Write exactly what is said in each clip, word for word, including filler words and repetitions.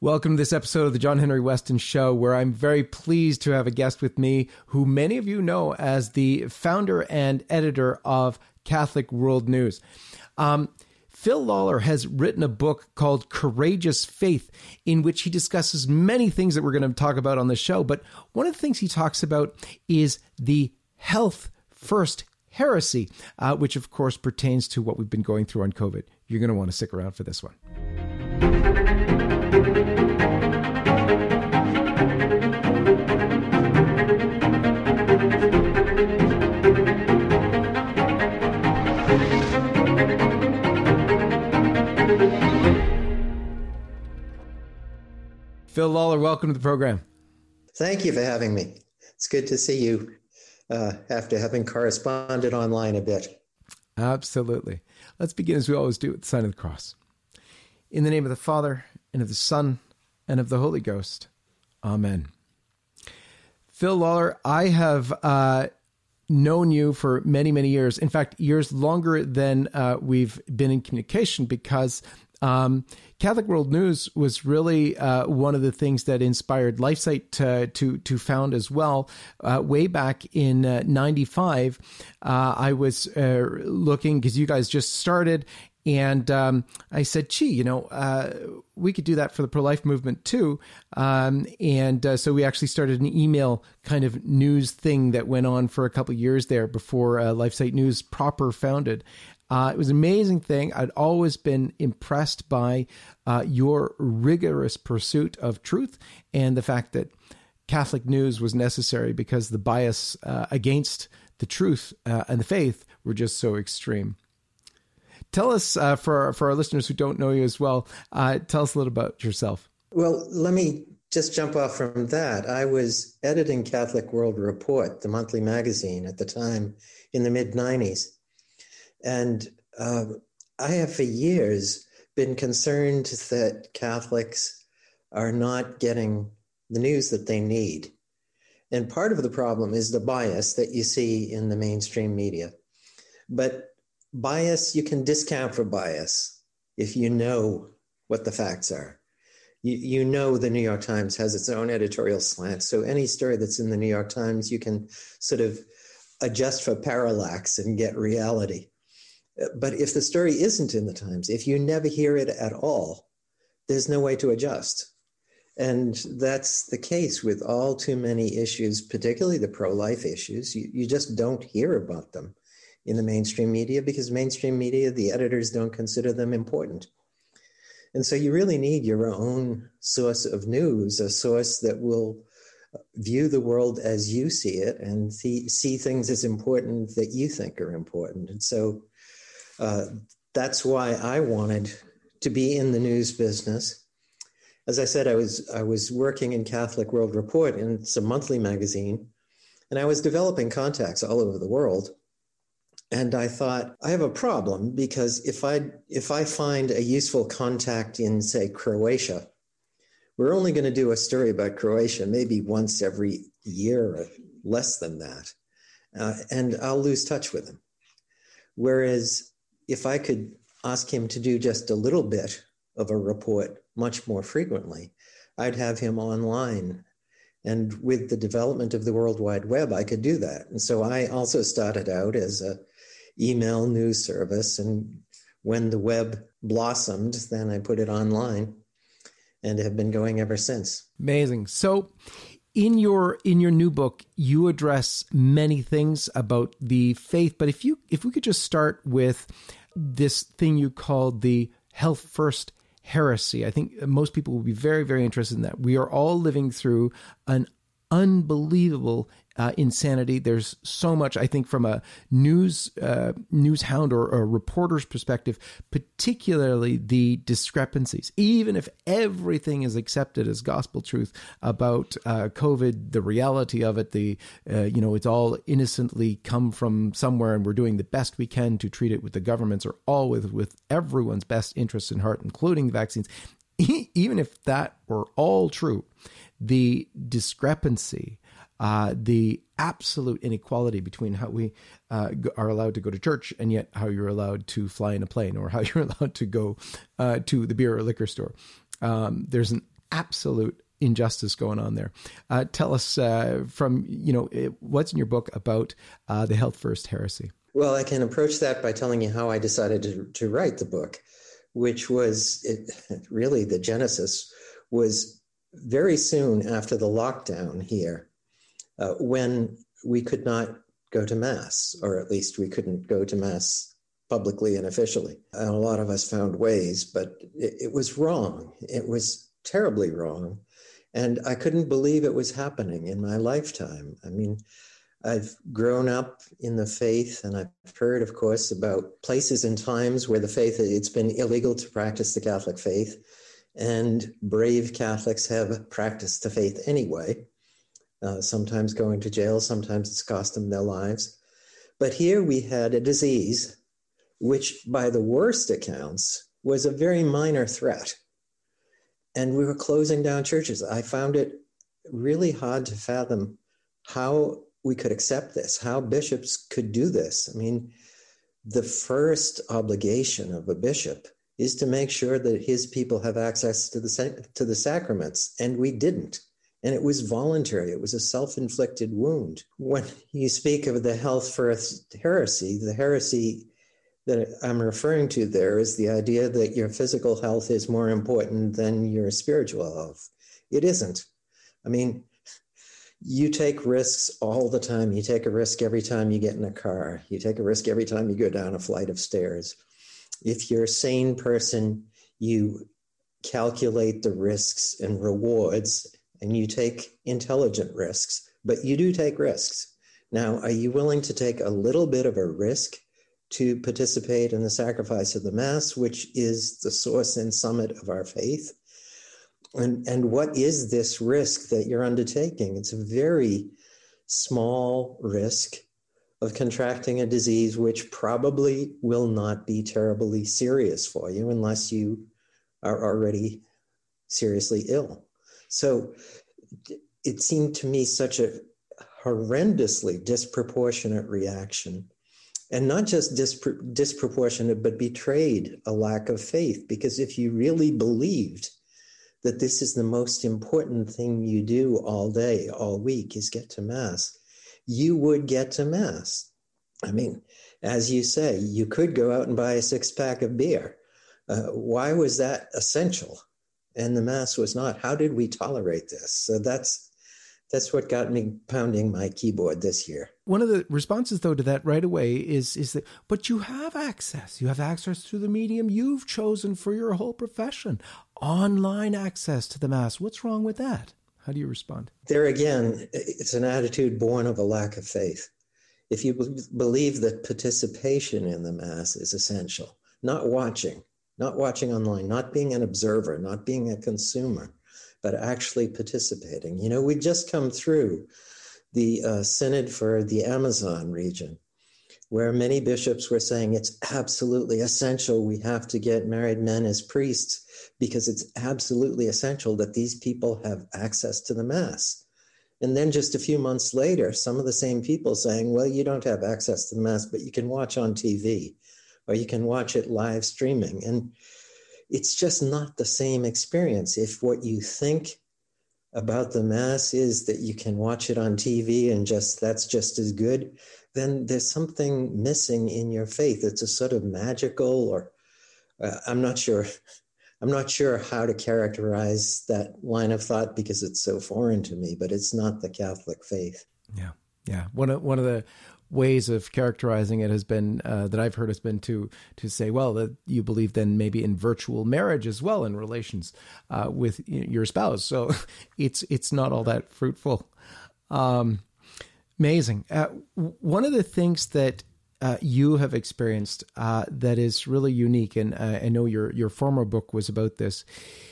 Welcome to this episode of the John Henry Weston Show, where I'm very pleased to have a guest with me who many of you know as the founder and editor of Catholic World News. Um, Phil Lawler has written a book called Courageous Faith, in which he discusses many things that we're going to talk about on the show. But one of the things he talks about is the health first heresy, uh, which of course pertains to what we've been going through on COVID. You're going to want to stick around for this one. Phil Lawler, welcome to the program. Thank you for having me. It's good to see you uh, after having corresponded online a bit. Absolutely. Let's begin as we always do with the sign of the cross. In the name of the Father, and of the Son, and of the Holy Ghost. Amen. Phil Lawler, I have uh, known you for many, many years. In fact, years longer than uh, we've been in communication, because um, Catholic World News was really uh, one of the things that inspired LifeSite to to, to found as well. Uh, way back in uh, ninety-five, uh, I was uh, looking, because you guys just started, and um, I said, gee, you know, uh, we could do that for the pro-life movement too. Um, and uh, so we actually started an email kind of news thing that went on for a couple of years there before uh, LifeSite News proper founded. Uh, it was an amazing thing. I'd always been impressed by uh, your rigorous pursuit of truth and the fact that Catholic news was necessary because the bias uh, against the truth uh, and the faith were just so extreme. Tell us, uh, for, for our listeners who don't know you as well, uh, tell us a little about yourself. Well, let me just jump off from that. I was editing Catholic World Report, the monthly magazine at the time in the mid nineties. And uh, I have for years been concerned that Catholics are not getting the news that they need. And part of the problem is the bias that you see in the mainstream media. But bias, you can discount for bias if you know what the facts are. You, you know the New York Times has its own editorial slant, so any story that's in the New York Times, you can sort of adjust for parallax and get reality. But if the story isn't in the Times, if you never hear it at all, there's no way to adjust. And that's the case with all too many issues, particularly the pro-life issues. You, you just don't hear about them in the mainstream media because mainstream media, the editors don't consider them important. And so you really need your own source of news, a source that will view the world as you see it and see, see things as important that you think are important. And so uh, that's why I wanted to be in the news business. As I said, I was I was working in Catholic World Report, and it's a monthly magazine, and I was developing contacts all over the world. And I thought, I have a problem because if I if I find a useful contact in, say, Croatia, we're only going to do a story about Croatia maybe once every year or less than that. Uh, and I'll lose touch with him. Whereas if I could ask him to do just a little bit of a report much more frequently, I'd have him online. And with the development of the World Wide Web, I could do that. And so I also started out as a email news service. And when the web blossomed, then I put it online and have been going ever since. Amazing. So in your in your new book, you address many things about the faith. But if you if we could just start with this thing you called the health first heresy. I think most people will be very, very interested in that. We are all living through an unbelievable uh, insanity. There's so much, I think, from a news uh, news hound or, or reporter's perspective, particularly the discrepancies. Even if everything is accepted as gospel truth about uh, COVID, the reality of it, the uh, you know, it's all innocently come from somewhere, and we're doing the best we can to treat it with the governments or all with with everyone's best interests in heart, including the vaccines. Even if that were all true, the discrepancy, uh, the absolute inequality between how we uh, are allowed to go to church and yet how you're allowed to fly in a plane or how you're allowed to go uh, to the beer or liquor store. Um, there's an absolute injustice going on there. Uh, tell us uh, from, you know, what's in your book about uh, the Health First heresy? Well, I can approach that by telling you how I decided to, to write the book, which was it, really the genesis was very soon after the lockdown here, uh, when we could not go to Mass, or at least we couldn't go to Mass publicly and officially. And a lot of us found ways, but it, it was wrong. It was terribly wrong. And I couldn't believe it was happening in my lifetime. I mean, I've grown up in the faith, and I've heard, of course, about places and times where the faith, it's been illegal to practice the Catholic faith, and brave Catholics have practiced the faith anyway, uh, sometimes going to jail, sometimes it's cost them their lives. But here we had a disease, which by the worst accounts was a very minor threat. And we were closing down churches. I found it really hard to fathom how we could accept this, how bishops could do this. I mean, the first obligation of a bishop is to make sure that his people have access to the to the sacraments, and we didn't. And it was voluntary. It was a self-inflicted wound. When you speak of the Health First heresy, the heresy that I'm referring to there is the idea that your physical health is more important than your spiritual health. It isn't. I mean, you take risks all the time. You take a risk every time you get in a car. You take a risk every time you go down a flight of stairs. If you're a sane person, you calculate the risks and rewards, and you take intelligent risks, but you do take risks. Now, are you willing to take a little bit of a risk to participate in the sacrifice of the Mass, which is the source and summit of our faith? And, and what is this risk that you're undertaking? It's a very small risk of contracting a disease which probably will not be terribly serious for you unless you are already seriously ill. So it seemed to me such a horrendously disproportionate reaction, and not just dispro- disproportionate, but betrayed a lack of faith. Because if you really believed that this is the most important thing you do all day, all week, is get to Mass, you would get to Mass. I mean, as you say, you could go out and buy a six pack of beer. Uh, why was that essential? And the Mass was not. How did we tolerate this? So that's that's what got me pounding my keyboard this year. One of the responses, though, to that right away is is that, but you have access. You have access to the medium you've chosen for your whole profession. Online access to the Mass. What's wrong with that? How do you respond? There again, it's an attitude born of a lack of faith. If you b- believe that participation in the Mass is essential, not watching, not watching online, not being an observer, not being a consumer, but actually participating. You know, we just come through the uh, Synod for the Amazon region, where many bishops were saying it's absolutely essential we have to get married men as priests because it's absolutely essential that these people have access to the Mass. And then just a few months later, some of the same people saying, well, you don't have access to the Mass, but you can watch on T V, or you can watch it live streaming. And it's just not the same experience. If what you think about the Mass is that you can watch it on T V and just that's just as good, then there's something missing in your faith. It's a sort of magical, or uh, I'm not sure. I'm not sure how to characterize that line of thought because it's so foreign to me, but it's not the Catholic faith. Yeah, yeah. One of one of the ways of characterizing it has been uh, that I've heard has been to to say, well, that you believe then maybe in virtual marriage as well in relations uh, with your spouse. So it's it's not all that fruitful. Um, amazing. Uh, one of the things that Uh, you have experienced uh, that is really unique, and uh, I know your your former book was about this.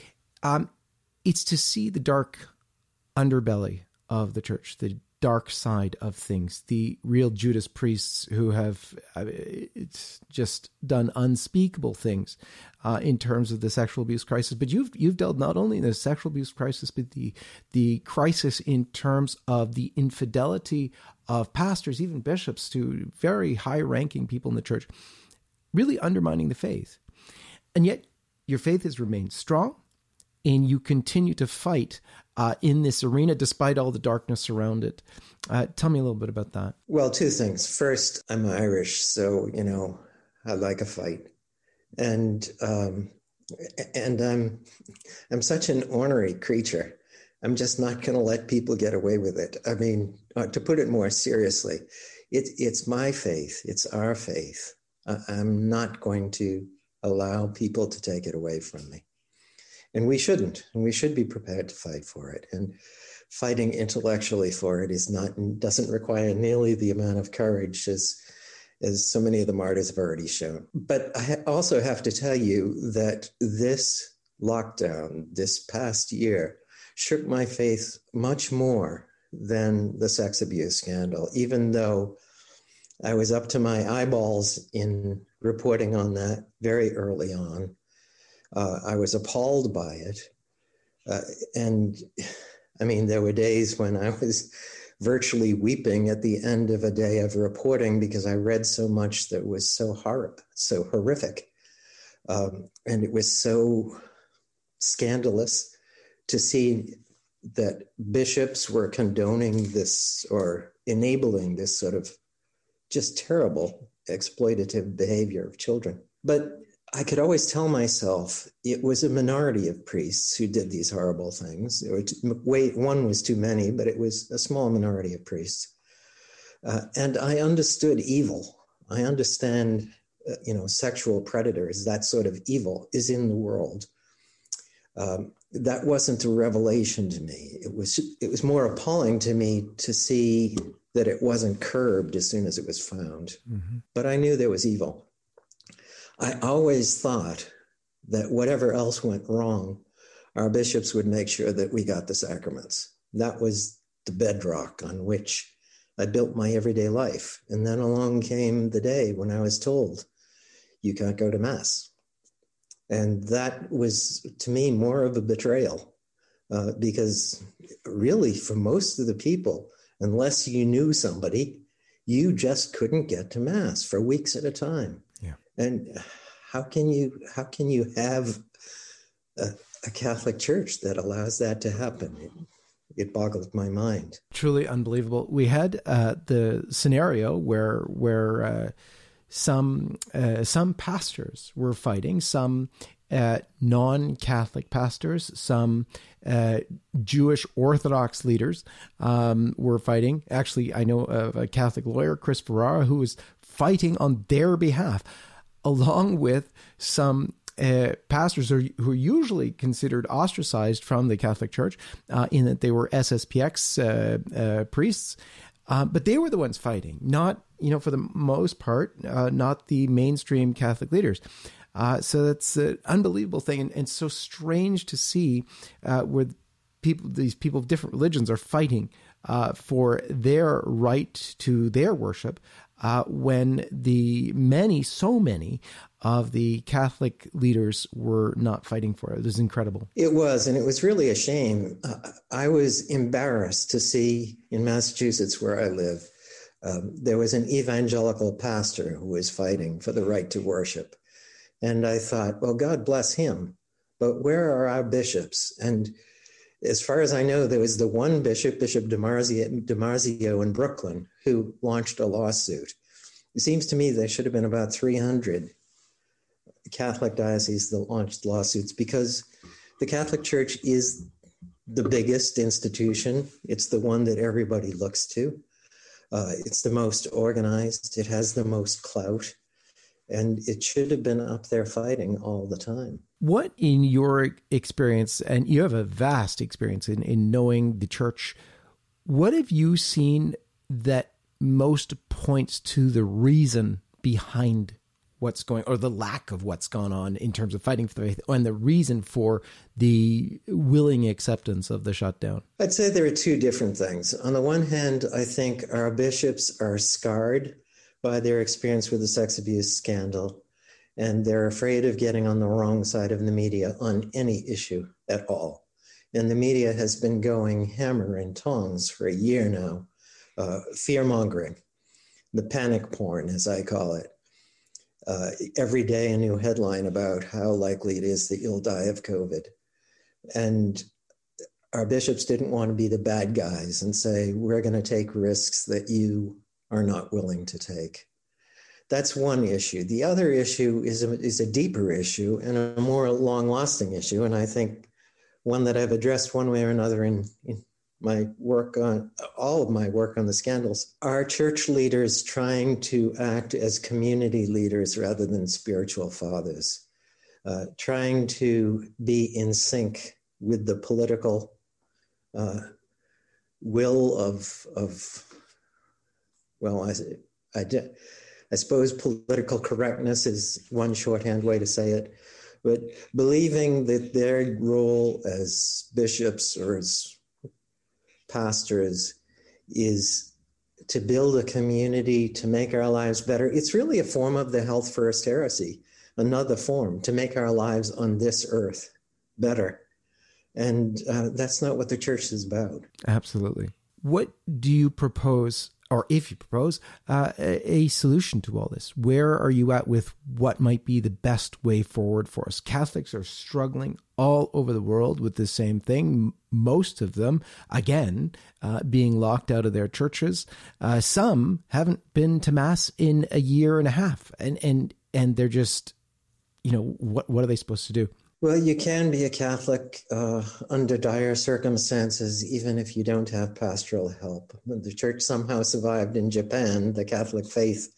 Um, it's to see the dark underbelly of the church, the dark side of things, the real Judas priests who have uh, it's just done unspeakable things uh, in terms of the sexual abuse crisis. But you've you've dealt not only in the sexual abuse crisis, but the the crisis in terms of the infidelity of pastors, even bishops, to very high-ranking people in the church, really undermining the faith. And yet your faith has remained strong, and you continue to fight uh, in this arena despite all the darkness around it. Uh, tell me a little bit about that. Well, two things. First, I'm Irish, so, you know, I like a fight. And um, and I'm I'm such an ornery creature. I'm just not going to let people get away with it. I mean, uh, to put it more seriously, it, it's my faith. It's our faith. I, I'm not going to allow people to take it away from me. And we shouldn't. And we should be prepared to fight for it. And fighting intellectually for it is not doesn't require nearly the amount of courage as as so many of the martyrs have already shown. But I also have to tell you that this lockdown, this past year, shook my faith much more than the sex abuse scandal, even though I was up to my eyeballs in reporting on that very early on. Uh, I was appalled by it. Uh, and I mean, there were days when I was virtually weeping at the end of a day of reporting because I read so much that was so horrible, so horrific. Um, and it was so scandalous to see that bishops were condoning this or enabling this sort of just terrible exploitative behavior of children. But I could always tell myself it was a minority of priests who did these horrible things. There were two, wait, one was too many, but it was a small minority of priests. Uh, and I understood evil. I understand, uh, you know, sexual predators, that sort of evil is in the world. Um, that wasn't a revelation to me. It was, it was more appalling to me to see that it wasn't curbed as soon as it was found. Mm-hmm. But I knew there was evil. I always thought that whatever else went wrong, our bishops would make sure that we got the sacraments. That was the bedrock on which I built my everyday life. And then along came the day when I was told, you can't go to Mass. And that was, to me, more of a betrayal, uh, because really, for most of the people, unless you knew somebody, you just couldn't get to Mass for weeks at a time. Yeah. And how can you how can you have a, a Catholic Church that allows that to happen? It, it boggled my mind. Truly unbelievable. We had uh, the scenario where where uh, some uh, some pastors were fighting, some uh, non-Catholic pastors, some uh, Jewish Orthodox leaders um, were fighting. Actually, I know of a Catholic lawyer, Chris Ferrara, who was fighting on their behalf, along with some uh, pastors who are, who are usually considered ostracized from the Catholic Church uh, in that they were S S P X uh, uh, priests. Uh, but they were the ones fighting, not, you know, for the most part, uh, not the mainstream Catholic leaders. Uh, so that's an unbelievable thing, and, and so strange to see uh, where people, these people of different religions are fighting uh, for their right to their worship, uh, when the many, so many of the Catholic leaders were not fighting for it. It was incredible. It was, and it was really a shame. Uh, I was embarrassed to see in Massachusetts, where I live, um, there was an evangelical pastor who was fighting for the right to worship. And I thought, well, God bless him, but where are our bishops? And as far as I know, there was the one bishop, Bishop DiMarzio, DiMarzio in Brooklyn, who launched a lawsuit. It seems to me there should have been about three hundred Catholic dioceses that launched lawsuits, because the Catholic Church is the biggest institution. It's the one that everybody looks to. Uh, it's the most organized. It has the most clout. And it should have been up there fighting all the time. What, in your experience, and you have a vast experience in, in knowing the church, what have you seen that most points to the reason behind what's going, or the lack of what's gone on in terms of fighting for the faith, and the reason for the willing acceptance of the shutdown? I'd say there are two different things. On the one hand, I think our bishops are scarred by their experience with the sex abuse scandal, and they're afraid of getting on the wrong side of the media on any issue at all. And the media has been going hammer and tongs for a year now, uh, fear-mongering, the panic porn, as I call it. Uh, every day a new headline about how likely it is that you'll die of COVID. And our bishops didn't want to be the bad guys and say, we're going to take risks that you are not willing to take. That's one issue. The other issue is a, is a deeper issue and a more long-lasting issue, and I think one that I've addressed one way or another in, in my work on, all of my work on the scandals. Are church leaders trying to act as community leaders rather than spiritual fathers, uh, trying to be in sync with the political uh, will of, of well, I, I, I suppose political correctness is one shorthand way to say it, but believing that their role as bishops or as pastors is to build a community, to make our lives better. It's really a form of the health first heresy, another form, to make our lives on this earth better. And uh, that's not what the church is about. Absolutely. What do you propose, or if you propose, uh, a, a solution to all this? Where are you at with what might be the best way forward for us? Catholics are struggling all over the world with the same thing. Most of them, again, uh, being locked out of their churches. Uh, some haven't been to Mass in a year and a half. And, and, and they're just, you know, what, what are they supposed to do? Well, you can be a Catholic uh, under dire circumstances, even if you don't have pastoral help. The church somehow survived in Japan. The Catholic faith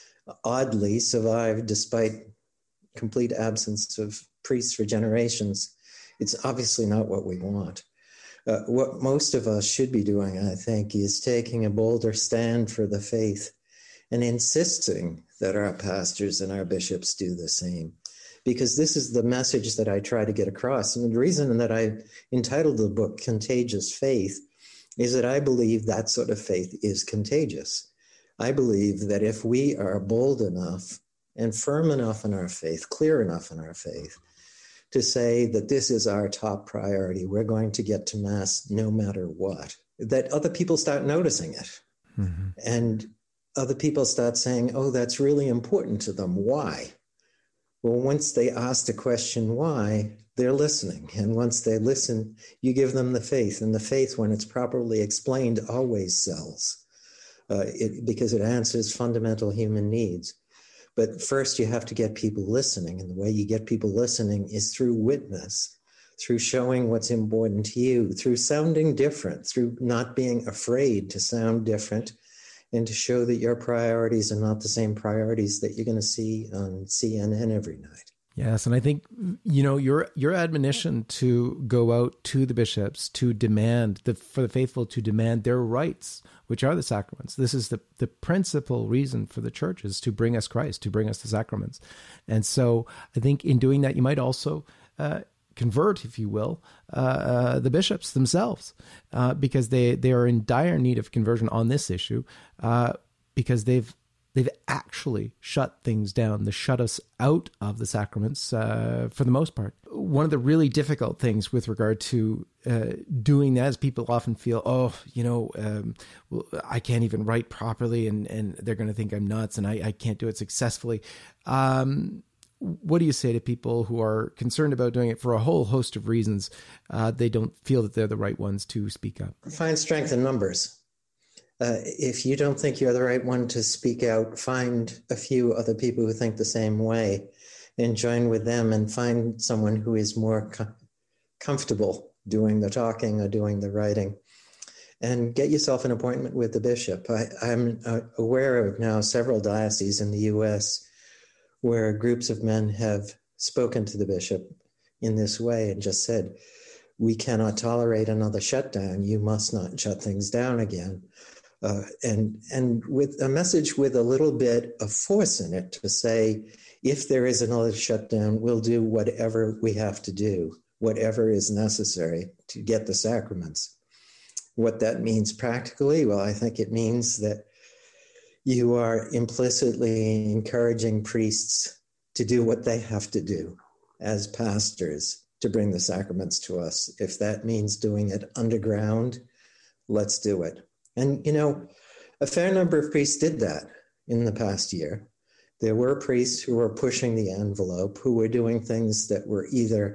oddly survived despite complete absence of priests for generations. It's obviously not what we want. Uh, what most of us should be doing, I think, is taking a bolder stand for the faith and insisting that our pastors and our bishops do the same. Because this is the message that I try to get across. And the reason that I entitled the book Contagious Faith is that I believe that sort of faith is contagious. I believe that if we are bold enough and firm enough in our faith, clear enough in our faith, to say that this is our top priority, we're going to get to Mass no matter what, that other people start noticing it. Mm-hmm. And other people start saying, oh, that's really important to them. Why? Well, once they ask the question why, they're listening. And once they listen, you give them the faith. And the faith, when it's properly explained, always sells uh, it, because it answers fundamental human needs. But first, you have to get people listening. And the way you get people listening is through witness, through showing what's important to you, through sounding different, through not being afraid to sound different, and to show that your priorities are not the same priorities that you're going to see on C N N every night. Yes, and I think, you know, your your admonition to go out to the bishops to demand, the, for the faithful to demand their rights, which are the sacraments. This is the, the principal reason for the church is to bring us Christ, to bring us the sacraments. And so I think in doing that, you might also uh, convert, if you will, uh, uh, the bishops themselves, uh, because they, they are in dire need of conversion on this issue, uh, because they've they've actually shut things down. They shut us out of the sacraments uh, for the most part. One of the really difficult things with regard to uh, doing that is people often feel, oh, you know, um, well, I can't even write properly, and, and they're going to think I'm nuts, and I, I can't do it successfully. Um, What do you say to people who are concerned about doing it for a whole host of reasons? Uh, they don't feel that they're the right ones to speak up. Find strength in numbers. Uh, if you don't think you're the right one to speak out, find a few other people who think the same way and join with them, and find someone who is more co- comfortable doing the talking or doing the writing, and get yourself an appointment with the bishop. I, I'm uh, aware of now several dioceses in the U S where groups of men have spoken to the bishop in this way and just said, we cannot tolerate another shutdown. You must not shut things down again. Uh, and and with a message with a little bit of force in it to say, if there is another shutdown, we'll do whatever we have to do, whatever is necessary to get the sacraments. What that means practically, well, I think it means that you are implicitly encouraging priests to do what they have to do as pastors to bring the sacraments to us. If that means doing it underground, let's do it. And, you know, a fair number of priests did that in the past year. There were priests who were pushing the envelope, who were doing things that were either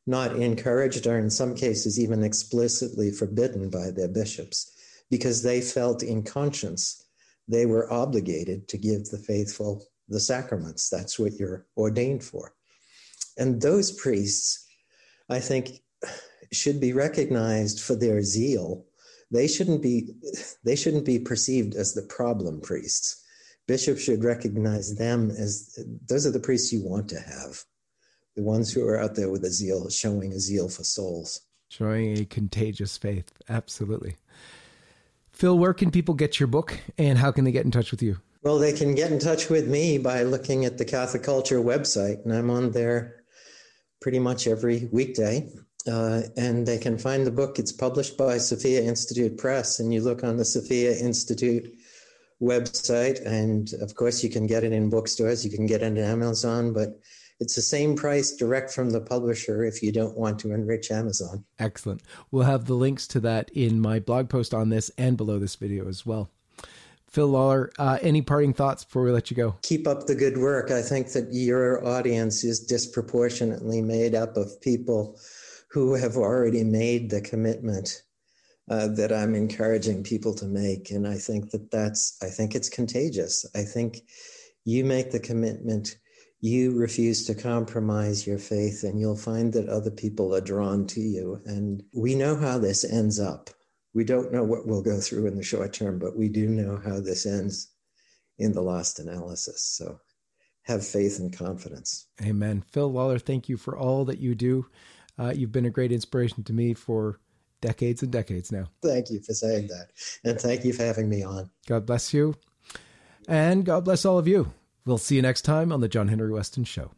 not encouraged, or in some cases even explicitly forbidden by their bishops, because they felt in conscience they were obligated to give the faithful the sacraments. That's what you're ordained for. And those priests, I think, should be recognized for their zeal. They shouldn't be, they shouldn't be perceived as the problem priests. Bishops should recognize them as, those are the priests you want to have. The ones who are out there with a zeal, showing a zeal for souls. Showing a contagious faith. Absolutely. Phil, where can people get your book, and how can they get in touch with you? Well, they can get in touch with me by looking at the Catholic Culture website, and I'm on there pretty much every weekday. Uh, and they can find the book. It's published by Sophia Institute Press, and you look on the Sophia Institute website, and of course you can get it in bookstores, you can get it on Amazon, but it's the same price direct from the publisher if you don't want to enrich Amazon. Excellent. We'll have the links to that in my blog post on this and below this video as well. Phil Lawler, uh, any parting thoughts before we let you go? Keep up the good work. I think that your audience is disproportionately made up of people who have already made the commitment uh, that I'm encouraging people to make. And I think that that's, I think it's contagious. I think you make the commitment, you refuse to compromise your faith, and you'll find that other people are drawn to you. And we know how this ends up. We don't know what we'll go through in the short term, but we do know how this ends in the last analysis. So have faith and confidence. Amen. Phil Lawler, thank you for all that you do. Uh, you've been a great inspiration to me for decades and decades now. Thank you for saying that. And thank you for having me on. God bless you. And God bless all of you. We'll see you next time on the John Henry Weston Show.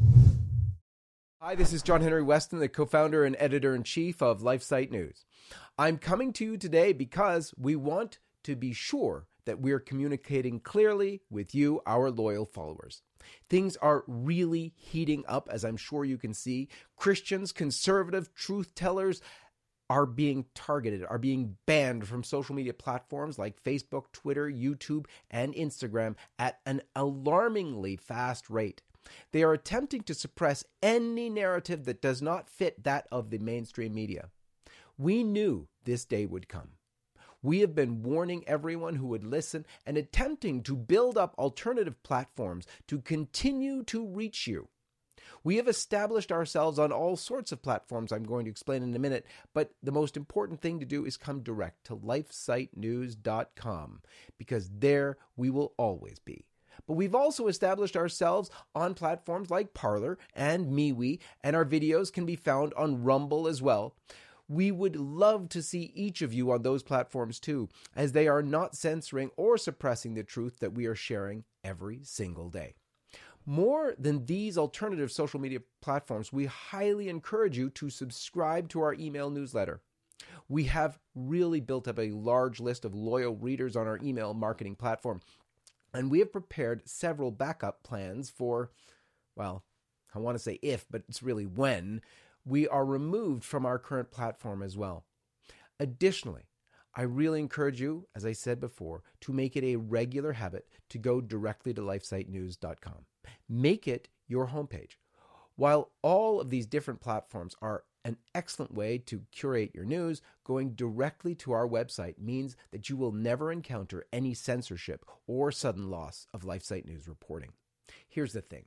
Hi, this is John Henry Weston, the co-founder and editor-in-chief of LifeSite News. I'm coming to you today because we want to be sure that we're communicating clearly with you, our loyal followers. Things are really heating up, as I'm sure you can see. Christians, conservative truth tellers are being targeted, are being banned from social media platforms like Facebook, Twitter, YouTube, and Instagram at an alarmingly fast rate. They are attempting to suppress any narrative that does not fit that of the mainstream media. We knew this day would come. We have been warning everyone who would listen and attempting to build up alternative platforms to continue to reach you. We have established ourselves on all sorts of platforms I'm going to explain in a minute, but the most important thing to do is come direct to lifesite news dot com, because there we will always be. But we've also established ourselves on platforms like Parler and MeWe, and our videos can be found on Rumble as well. We would love to see each of you on those platforms too, as they are not censoring or suppressing the truth that we are sharing every single day. More than these alternative social media platforms, we highly encourage you to subscribe to our email newsletter. We have really built up a large list of loyal readers on our email marketing platform, and we have prepared several backup plans for, well, I want to say if, but it's really when, we are removed from our current platform as well. Additionally, I really encourage you, as I said before, to make it a regular habit to go directly to lifesite news dot com. Make it your homepage. While all of these different platforms are an excellent way to curate your news, going directly to our website means that you will never encounter any censorship or sudden loss of LifeSite News reporting. Here's the thing.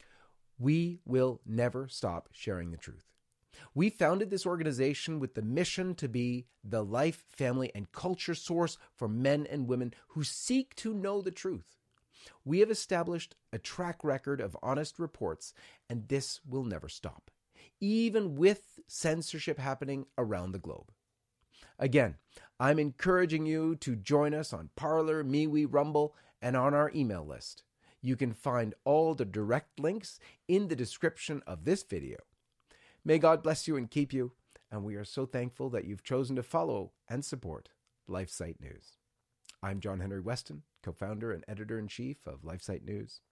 We will never stop sharing the truth. We founded this organization with the mission to be the life, family, and culture source for men and women who seek to know the truth. We have established a track record of honest reports, and this will never stop, even with censorship happening around the globe. Again, I'm encouraging you to join us on Parler, MeWe, Rumble, and on our email list. You can find all the direct links in the description of this video. May God bless you and keep you, and we are so thankful that you've chosen to follow and support LifeSite News. I'm John Henry Weston, co-founder and editor-in-chief of LifeSite News.